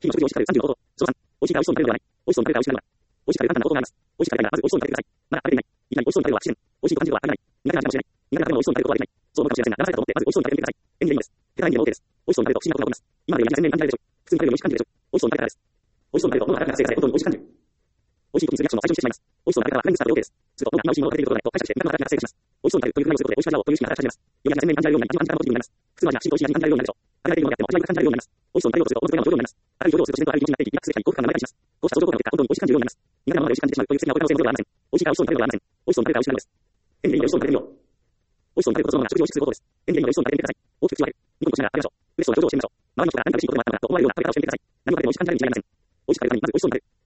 日々の食事を美味しく食べる30のこと。その3、美味しいから美味しそうに食べるのではない。美味しそうに食べるから美味しくなるのだ。美味しく食べる簡単な方法があります。美味しく食べたいがまず美味しそうに食べてください。まだ食べていない。いきなり美味しそうに食べるは不自然。美味しいと感じることは食べない。苦手な味かもしれない。苦手な食べ物を美味しそうに食べることはできない。そう思うかもしれませんが、騙されたと思ってまず美味しそうに食べてみてください。演技でいいのです。手がない人も OK です。美味しそうに食べると不思議なことが起こります。今までより味が全然感じられるでしょう。今までより味が鮮明に感じられるでしょう。普通に食べるより美味しく感じるでしょう。美味しそうに食べるからです。美味しそうに食べると喉が渇くからです。美味しいと水リアクションの最初にしてしまいます。美味しそうに食べると脳が活性化され、どんどん美味しく感じてしまいます。美味しいから皆さんには何回でしょう。普通に食べるより美味しく感じる。美味しそうに食べるからフランクスタートで OK です。普通に食べるからフランクスタートで OK です。すると、脳が今美味しいものが出てくることがないと解釈して、だんだん体が活性化します。美味しそうに食べるというふうにすることで、美味しく感じるという意識が働き始めます。より味が鮮明に感じられるようになり、味が感じられるようになります。普通の味が不思議と美味しい味に感じられるようになるでしょう。味が出ているものであっても、味わいが感じられるようになります。美味しそうに食べようとすると、同じような状況になります。ある状況をすると自然とある気持ちになっていき、リラックスしたり、幸福感が生まれたりします。こうした相乗効果の結果、どんどん美味しく感じるようになります。苦手なものが美味しく感じてしまうという素敵なお手の性能ではありません。美味しいから美味しそうに食べるのではありません。美味しそうに食べるから美味しくなるのです。演技でいいので美味しそうに食べてみよう。美味しそうに食べることそのものが食事を美味しくすることです。演技でいいので美味しそうに食べてみてください。大きく口を開け、ニコニコしながら食べましょう。嬉しそうな表情をしてみましょう。周りの人から何か嬉しいことでもあったのかと思われるような食べ方をしてみてください。何もかでも美味しく感じられるに違いありません。美味しく食べるためにまず美味しそうに食べる。